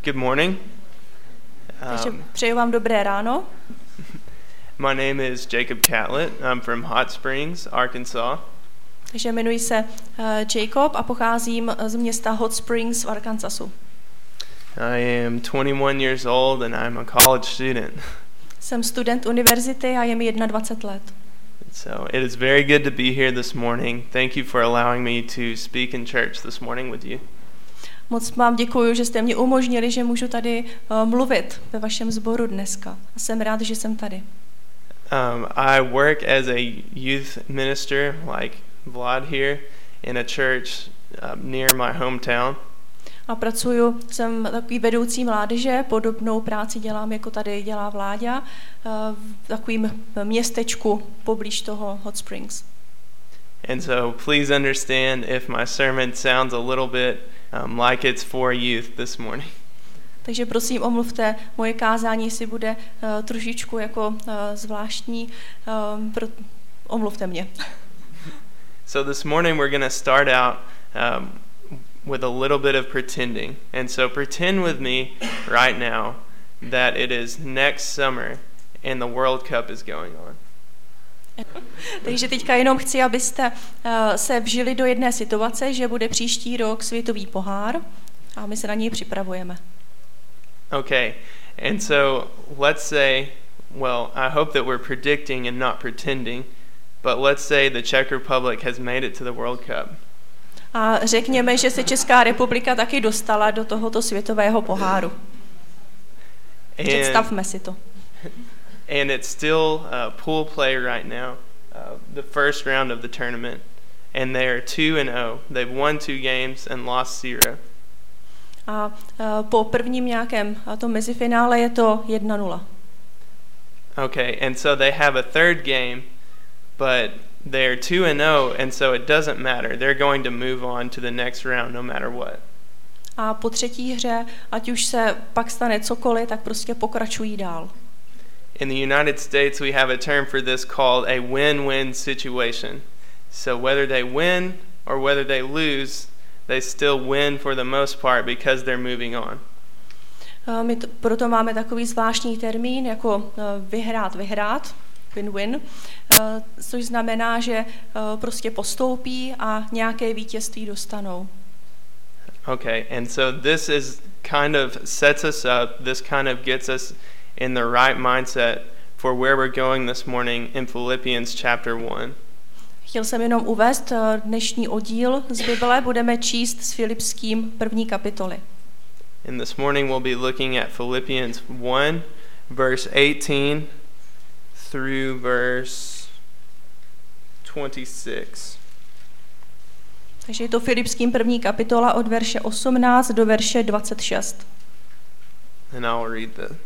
Good morning. Takže přeju vám dobré ráno. My name is Jacob Catlett. I'm from Hot Springs, Arkansas. Takže jmenuji se Jacob a pocházím z města Hot Springs v Arkansasu. I am 21 years old and I'm a college student. Jsem student univerzity a je mi 21 let. So it is very good to be here this morning. Thank you for allowing me to speak in church this morning with you. Moc vám děkuju, že jste mě umožnili, že můžu tady mluvit ve vašem sboru dneska. A jsem rád, že jsem tady. I work as a youth minister, like Vlad here, in a church near my hometown. A jsem takový vedoucí mládeže, podobnou práci dělám, jako tady dělá Vláďa, v takovým městečku poblíž toho Hot Springs. And so please understand if my sermon sounds a little bit like it's for youth this morning. Takže prosím, omluvte moje kázání, jestli bude trošičku jako zvláštní, omluvte mě. So this morning we're going to start out with a little bit of pretending. And so pretend with me right now that it is next summer and the World Cup is going on. Takže teďka jenom chci, abyste se vžili do jedné situace, že bude příští rok světový pohár a my se na něj připravujeme. Okay, and so let's say, well, I hope that we're predicting and not pretending, but let's say the Czech Republic has made it to the World Cup. A řekněme, že se Česká republika taky dostala do tohoto světového poháru. Představme si to. And it's still pool play right now, the first round of the tournament, and they are 2-0. They've won 2 games and lost 0. A po prvním nějakém to mezifinále je to 1-0. Okay, and so they have a third game, but they're 2-0, and so it doesn't matter. They're going to move on to the next round no matter what. A po třetí hře, ať už se pak stane cokoliv, tak prostě pokračují dál. In the United States, we have a term for this called a win-win situation. So whether they win or whether they lose, they still win for the most part because they're moving on. Proto máme takový zvláštní termín jako vyhrát, win-win, což znamená, že prostě postoupí a nějaké vítězství dostanou. Okay, and so this is kind of sets us up, this kind of gets us in the right mindset for where we're going this morning in Philippians chapter 1. Chtěl jsem jenom uvést dnešní oddíl z Bible, budeme číst s Filipským 1. kapitoly. And this morning we'll be looking at Philippians 1 verse 18 through verse 26. Takže je to Filipským 1. kapitola od verše 18 do verše 26. And I'll read that.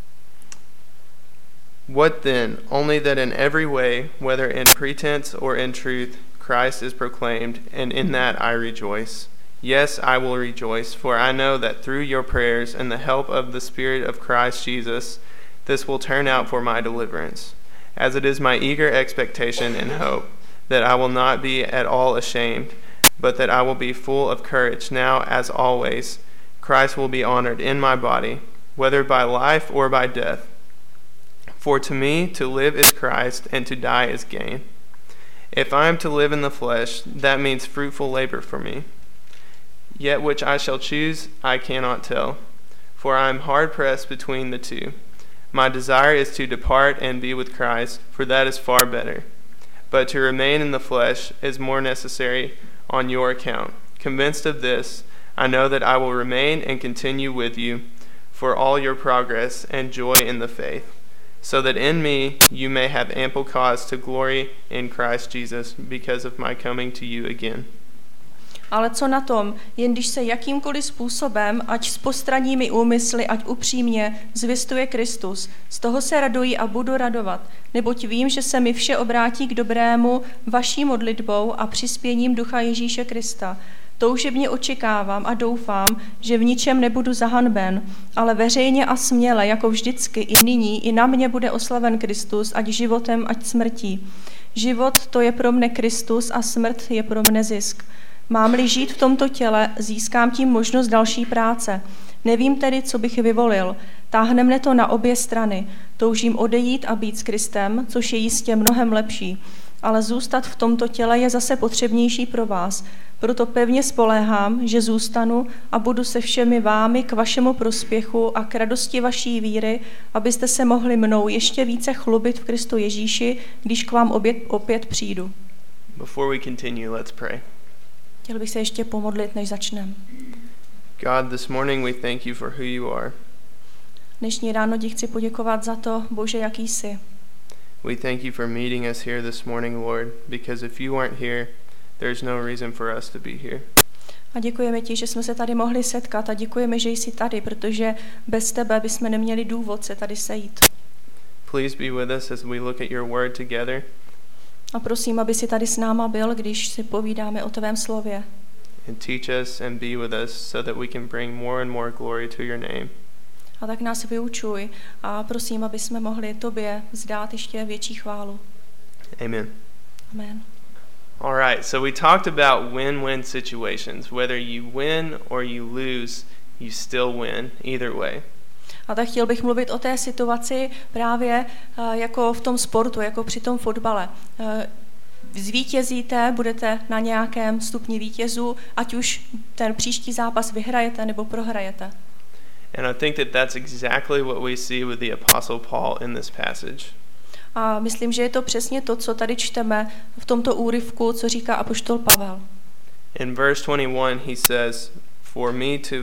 What then? Only that in every way, whether in pretense or in truth, Christ is proclaimed, and in that I rejoice. Yes, I will rejoice, for I know that through your prayers and the help of the Spirit of Christ Jesus, this will turn out for my deliverance. As it is my eager expectation and hope that I will not be at all ashamed, but that I will be full of courage now as always. Christ will be honored in my body, whether by life or by death. For to me, to live is Christ, and to die is gain. If I am to live in the flesh, that means fruitful labor for me. Yet which I shall choose, I cannot tell, for I am hard-pressed between the two. My desire is to depart and be with Christ, for that is far better. But to remain in the flesh is more necessary on your account. Convinced of this, I know that I will remain and continue with you for all your progress and joy in the faith, so that in me you may have ample cause to glory in Christ Jesus because of my coming to you again. Ale co na tom, jen když se jakýmkoliv způsobem, ať s postranními úmysly, ať upřímně, zvěstuje Kristus, z toho se raduji a budu radovat, neboť vím, že se mi vše obrátí k dobrému vaší modlitbou a přispěním Ducha Ježíše Krista. Toužebně očekávám a doufám, že v ničem nebudu zahanben, ale veřejně a směle, jako vždycky i nyní, i na mě bude oslaven Kristus, ať životem, ať smrtí. Život to je pro mne Kristus a smrt je pro mne zisk. Mám-li žít v tomto těle, získám tím možnost další práce. Nevím tedy, co bych vyvolil. Táhne mne to na obě strany. Toužím odejít a být s Kristem, což je jistě mnohem lepší. Ale zůstat v tomto těle je zase potřebnější pro vás. Proto pevně spoléhám, že zůstanu a budu se všemi vámi k vašemu prospěchu a k radosti vaší víry, abyste se mohli mnou ještě více chlubit v Kristu Ježíši, když k vám opět přijdu. Before we continue, let's pray. Chtěl bych se ještě pomodlit, než začneme. God, this morning we thank you for who you are. Dnešní ráno ti chci poděkovat za to, Bože, jaký jsi. We thank you for meeting us here this morning, Lord, because if you weren't here, there's no reason for us to be here. A děkujeme ti, že jsme se tady mohli setkat a děkujeme, že jsi tady, protože bez tebe bychom neměli důvod se tady sejít. Please be with us as we look at your word together. A prosím, aby si tady s náma byl, když si povídáme o tvém slově. And teach us and be with us so that we can bring more and more glory to your name. A tak nás vyučuj a prosím, aby jsme mohli tobě vzdát ještě větší chválu. Amen. Amen. All right, so we talked about win-win situations. Whether you win or you lose, you still win either way. A tak chtěl bych mluvit o té situaci právě jako v tom sportu, jako při tom fotbale. Zvítězíte, budete na nějakém stupni vítězů, ať už ten příští zápas vyhrajete nebo prohrajete. And I think that that's exactly what we see with the Apostle Paul in this passage. A myslím, že je to přesně to, co tady čteme v tomto úryvku, co říká apoštol Pavel. In verse 21 he says, For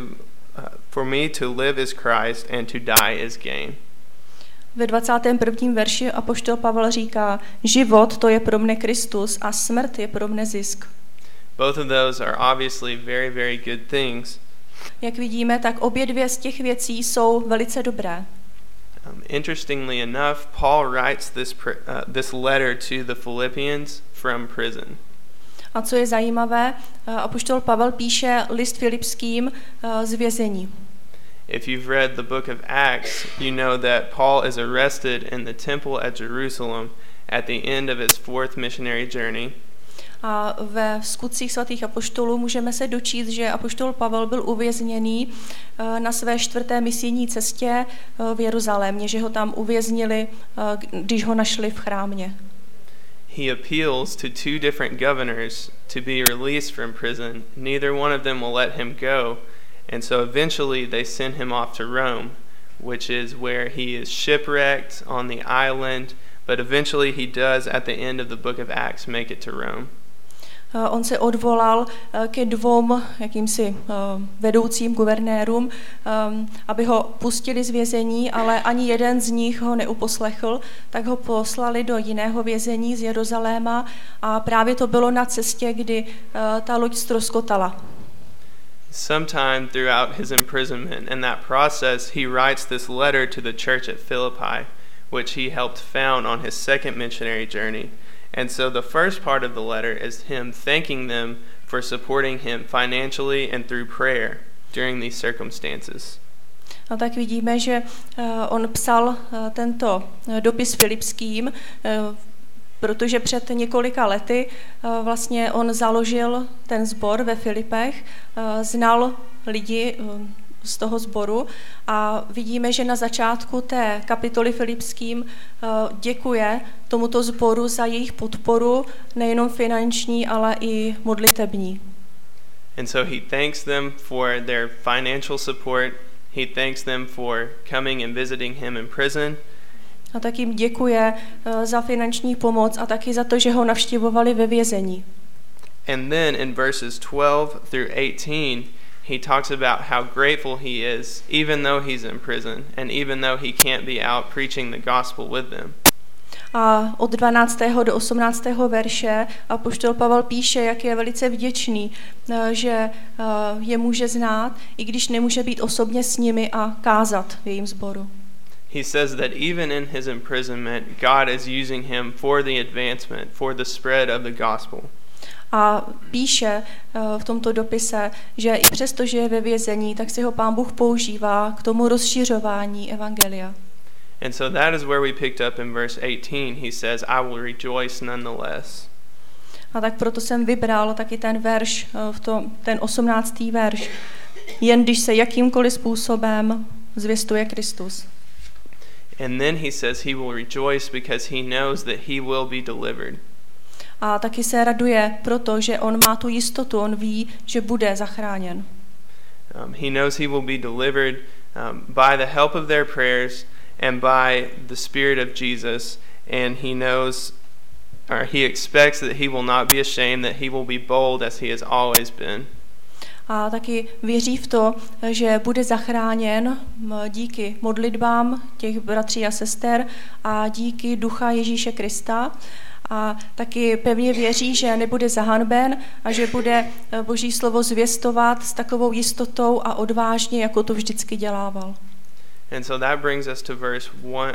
me to live is Christ and to die is gain. Ve 21. verši apoštol Pavel říká, život to je pro mne Kristus a smrt je pro mne zisk. Both of those are obviously very, very good things. Jak vidíme, tak obě dvě z těch věcí jsou velice dobré. Interestingly enough, Paul writes this letter to the Philippians from prison. A co je zajímavé, apoštol Pavel píše list Filipským z vězení. If you've read the book of Acts, you know that Paul is arrested in the temple at Jerusalem at the end of his fourth missionary journey. A ve skutcích svatých apoštolů můžeme se dočíst, že apoštol Pavel byl uvězněný na své 4. misijní cestě v Jeruzalémě, že ho tam uvěznili, když ho našli v chrámě. He appeals to two different governors to be released from prison. Neither one of them will let him go, and so eventually they send him off to Rome, which is where he is shipwrecked on the island, but eventually he does at the end of the book of Acts make it to Rome. On se odvolal ke dvou jakýmsi vedoucím guvernérům, aby ho pustili z vězení, ale ani jeden z nich ho neuposlechl, tak ho poslali do jiného vězení z Jeruzaléma a právě to bylo na cestě, kdy ta loď ztroskotala. Sometime throughout his imprisonment, in that process, he writes this letter to the church at Philippi, which he helped found on his second missionary journey. And so the first part of the letter is him thanking them for supporting him financially and through prayer during these circumstances. A tak vidíme, že on psal tento dopis Filipským, protože před několika lety vlastně on založil ten sbor ve Filipech, znal lidi z toho sboru a vidíme, že na začátku té kapitoly Filipským děkuje tomuto sboru za jejich podporu, nejenom finanční, ale i modlitební. And so he thanks them for their financial support. He thanks them for coming and visiting him in prison. A tak jim děkuje za finanční pomoc a taky za to, že ho navštěvovali ve vězení. And then in verses 12 through 18, he talks about how grateful he is, even though he's in prison, and even though he can't be out preaching the gospel with them. A od 12. do 18. verše apoštol Pavel píše, jak je velice vděčný, že je může znát, i když nemůže být osobně s nimi a kázat v jejím sboru. He says that even in his imprisonment, God is using him for the advancement, for the spread of the gospel. A píše v tomto dopise, že i přesto, že je ve vězení, tak si ho Pán Bůh používá k tomu rozšiřování evangelia. And so that is where we picked up in verse 18. He says, I will rejoice nonetheless. A tak proto jsem vybral taky ten verš, ten 18. verš. Jen když se jakýmkoliv způsobem zvěstuje Kristus. And then he says he will rejoice because he knows that he will be delivered. A taky se raduje, protože on má tu jistotu, on ví, že bude zachráněn. He knows he will be delivered by the help of their prayers and by the Spirit of Jesus, and he knows, or he expects that he will not be ashamed, that he will be bold as he has always been. A taky věří v to, že bude zachráněn díky modlitbám těch bratří a sester a díky Ducha Ježíše Krista. A taky pevně věří, že nebude zahanben a že bude Boží slovo zvěstovat s takovou jistotou a odvážně, jako to vždycky dělával. And so that brings us to verse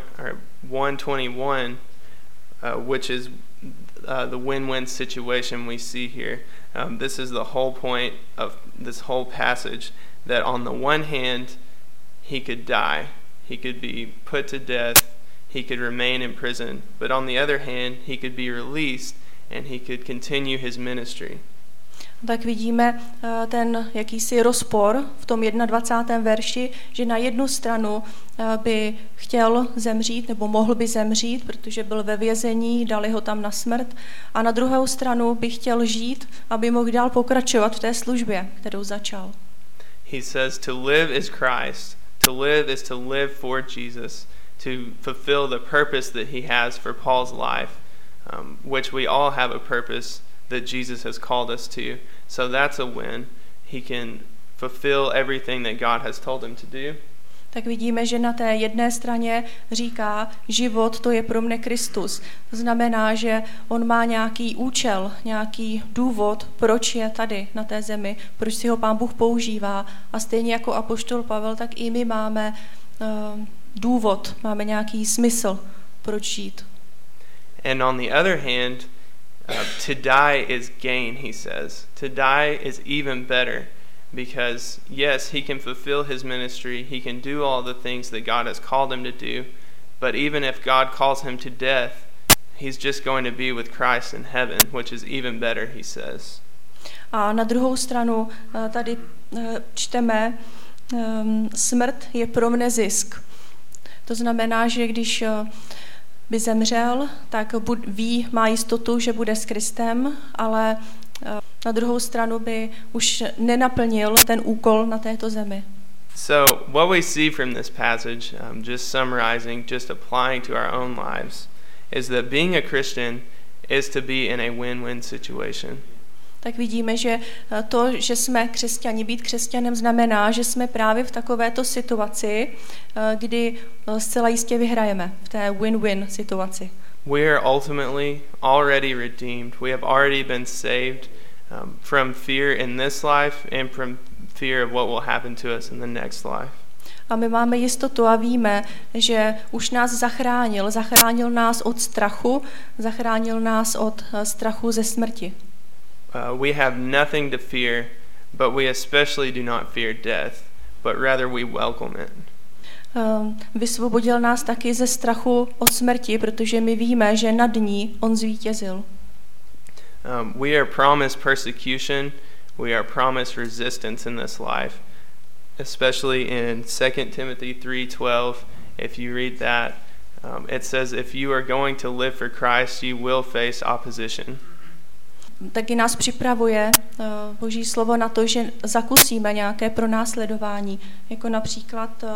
121, which is the win-win situation we see here. This is the whole point of this whole passage, that on the one hand, he could die. He could be put to death. He could remain in prison. But on the other hand, he could be released and he could continue his ministry. Tak vidíme ten jakýsi rozpor v tom 21. verši, že na jednu stranu by chtěl zemřít nebo mohl by zemřít, protože byl ve vězení, dali ho tam na smrt, a na druhou stranu by chtěl žít, aby mohl dál pokračovat v té službě, kterou začal. He says to live is Christ. To live is to live for Jesus, to fulfill the purpose that he has for Paul's life, which we all have a purpose that Jesus has called us to. So that's a win. He can fulfill everything that God has told him to do. Tak vidíme, že na té jedné straně říká, život to je pro mne Kristus. To znamená, že on má nějaký účel, nějaký důvod, proč je tady na té zemi, proč si ho Pán Bůh používá. A stejně jako apoštol Pavel, tak i my máme důvod, máme nějaký smysl, proč žít. And on the other hand, to die is gain, he says. To die is even better, because yes, he can fulfill his ministry, he can do all the things that God has called him to do, but even if God calls him to death, he's just going to be with Christ in heaven, which is even better, he says. A na druhou stranu tady čteme, smrt je pro mne zisk. To znamená, že když by zemřel, tak má jistotu, že bude s Kristem, ale na druhou stranu by už nenaplnil ten úkol na této zemi. So what we see from this passage, just summarizing, just applying to our own lives, is that being a Christian is to be in a win-win situation. Tak vidíme, že to, že jsme křesťani, být křesťanem znamená, že jsme právě v takovéto situaci, kdy zcela jistě vyhrajeme, v té win-win situaci. We are ultimately already redeemed. We have already been saved from fear in this life and from fear of what will happen to us in the next life. A my máme jistotu a víme, že už nás zachránil nás od strachu, zachránil nás od strachu ze smrti. We have nothing to fear, but we especially do not fear death, but rather we welcome it. Vysvobodil nás taky ze strachu o smrti, protože my víme, že nad ní on zvítězil. We are promised persecution, we are promised resistance in this life, especially in 2 Timothy 3:12. If you read that, it says, if you are going to live for Christ, you will face opposition. Taky nás připravuje Boží slovo na to, že zakusíme nějaké pronásledování, jako například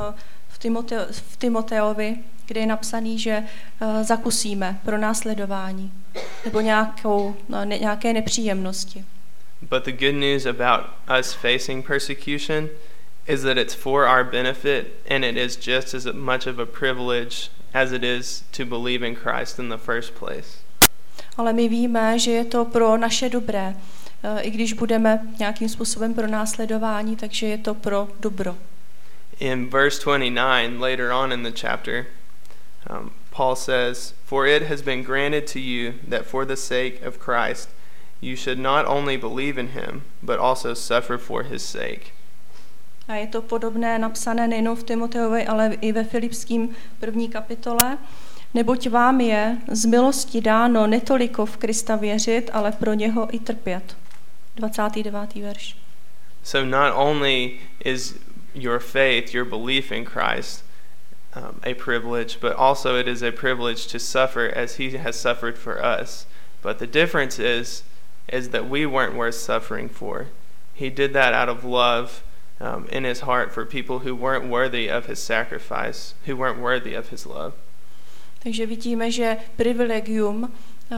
v Timoteovi, kde je napsaný, že zakusíme pronásledování nebo nějaké nepříjemnosti. But the good news about us facing persecution is that it's for our benefit, and it is just as much of a privilege as it is to believe in Christ in the first place. Ale my víme, že je to pro naše dobré, i když budeme nějakým způsobem pronásledováni, takže je to pro dobro. In verse 29, later on in the chapter, Paul says, "For it has been granted to you that for the sake of Christ you should not only believe in him, but also suffer for his sake." A je to podobné napsané nejen v Timoteovi, ale i ve Filipským 1. kapitole. Neboť vám je z milosti dáno netoliko v Krista věřit, ale pro něho i trpět. 29. verš. So not only is your faith, your belief in Christ, a privilege, but also it is a privilege to suffer as he has suffered for us. But the difference is that we weren't worth suffering for. He did that out of love in his heart for people who weren't worthy of his sacrifice, who weren't worthy of his love. Takže vidíme, že privilegium,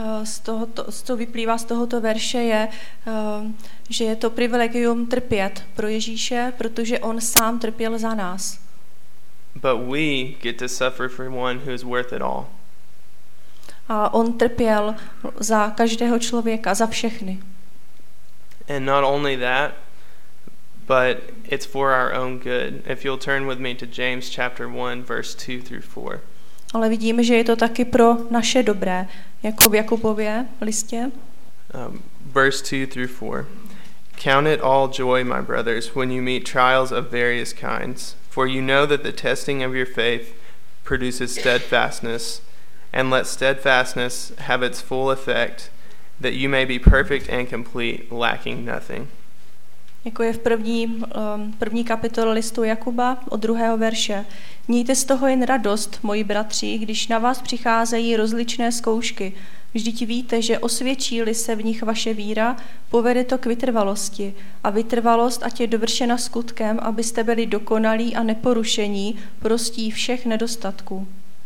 co vyplývá z tohoto verše, je, že je to privilegium trpět pro Ježíše, protože on sám trpěl za nás. But we get to suffer for one who is worth it all. A on trpěl za každého člověka, za všechny. And not only that, but it's for our own good. If you'll turn with me to James chapter 1 verse 2 through 4. Ale vidíme, že je to taky pro naše dobré, jako v Jakubově listě. Verse 2 through 4. Count it all joy, my brothers, when you meet trials of various kinds, for you know that the testing of your faith produces steadfastness, and let steadfastness have its full effect, that you may be perfect and complete, lacking nothing. Jako je v první kapitole listu Jakuba od 2. verše. Mějte z toho jen radost, moji bratři, když na vás přicházejí rozličné zkoušky. Vždyť víte, že osvědčí-li se v nich vaše víra, povede to k vytrvalosti. A vytrvalost, ať je dovršena skutkem, abyste byli dokonalí a neporušení, prostí všech nedostatků.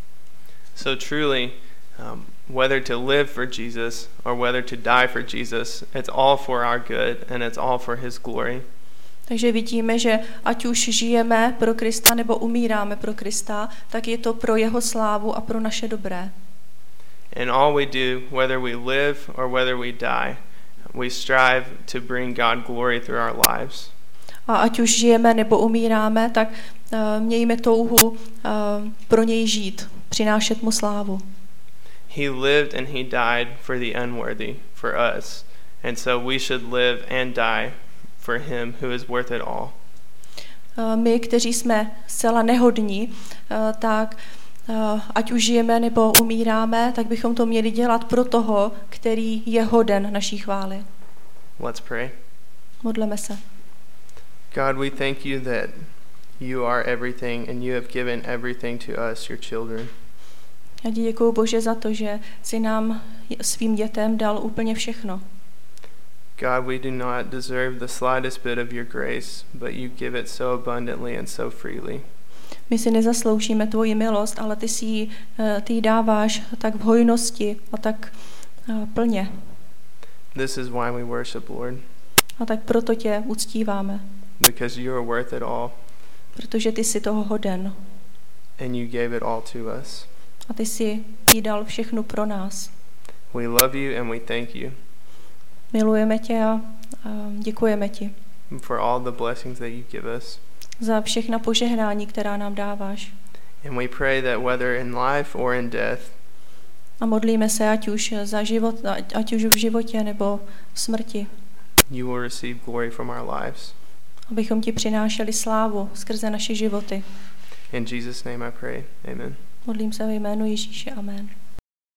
So truly, whether to live for Jesus or whether to die for Jesus, it's all for our good and it's all for his glory. Takže vidíme, že ať už žijeme pro Krista nebo umíráme pro Krista, tak je to pro jeho slávu a pro naše dobré. And all we do, whether we live or whether we die, we strive to bring God glory through our lives. A ať už žijeme nebo umíráme, tak mějme touhu pro něj žít, přinášet mu slávu. He lived and he died for the unworthy, for us. And so we should live and die for him who is worth it all. My, kteří jsme zcela nehodní, tak ať už žijeme nebo umíráme, tak bychom to měli dělat pro toho, který je hoden naší chvály. Let's pray. Modleme se. God, we thank you that you are everything and you have given everything to us, your children. Já ti děkuju, Bože, za to, že jsi nám svým dětem dal úplně všechno. God, we do not deserve the slightest bit of your grace, but you give it so abundantly and so freely. My si nezasloužíme tvoji milost, ale ty ji dáváš tak v hojnosti a tak plně. This is why we worship, Lord. A tak proto tě uctíváme. Because you are worth it all. Protože ty jsi toho hoden. And you gave it all to us. A ty jsi jí dal všechno pro nás. We love you and we thank you. Milujeme tě a děkujeme ti. For all the blessings that you give us. Za všechna požehnání, která nám dáváš. And we pray that whether in life or in death, a modlíme se, ať už v životě nebo v smrti, you will receive glory from our lives. Abychom ti přinášeli slávu skrze naše životy. In Jesus' name I pray. Amen. Modlím se ve jménu Ježíše. Amen.